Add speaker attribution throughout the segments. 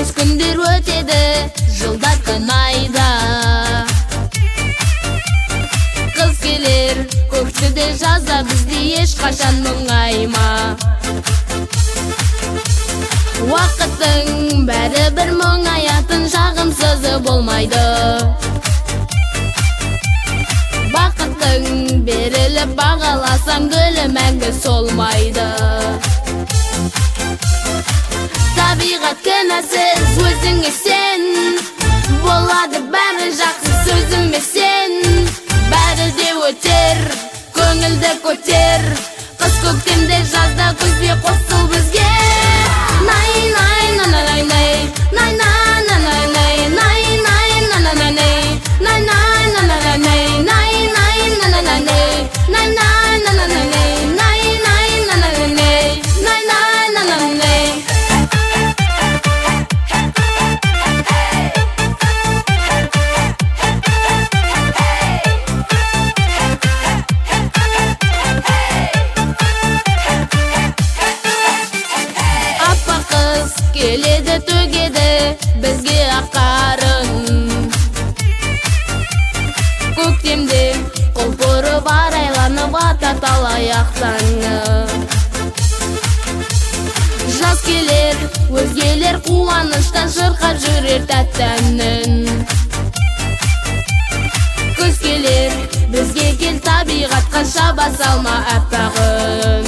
Speaker 1: тез күндер өтеді, жылдар күн айда. Қыз келер көктемде жазда, бізде ешқашан мұңайма. Уақыттың бәрі бір мұңаятын, жағымсызы болмайды. Бақыттың беріліп бағаласаң, гүлі мәңгі солмайды. Табиғат кінәсіз, өзіңе сен, болады бәрі жақсы, сөзіме сен. Бәрі де өтер, көңілді көтер, қыс көктемде жазда, күзде қосыл бізге. Най най на на най най, най на на най най, най най на на най най, най най на на най най, най най на на най най, най най на на най най, най най на на най най, най най на на най най. Келеді төгеді бізге аққарын, көктемде құлпырып арайланып атат алаяқтаңы. Жаз келер, өзгелер қуаныштан шырқап жүрер тәтті әнін. Күз келер, бізге кел табиғатқа, шаба салма әппағын.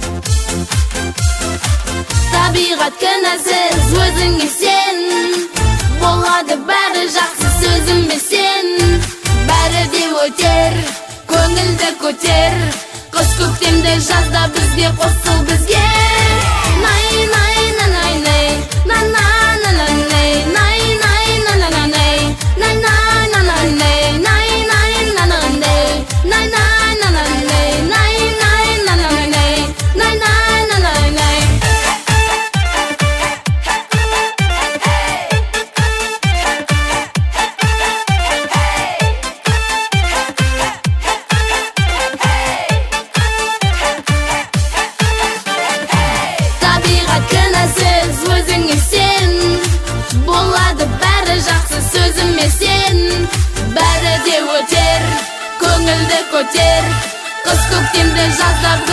Speaker 1: Табиғат кінәсіз, өзіңе сен, болады бәрі жақсы, сөзіме сен. Бәрі де өтер, көңілді көтер, қыс көктемде жазда, бізге қосыл бізге. Най най на най най, на на на най най, най най на на най най, най най на най най, най най на най най, най най на най най, най най на най най, най най на най най. Өзіңе сен, болады бәрі жақсы, сөзіме сен. Бәрі де өтер, көңілді көтер, қыс көктемде жазда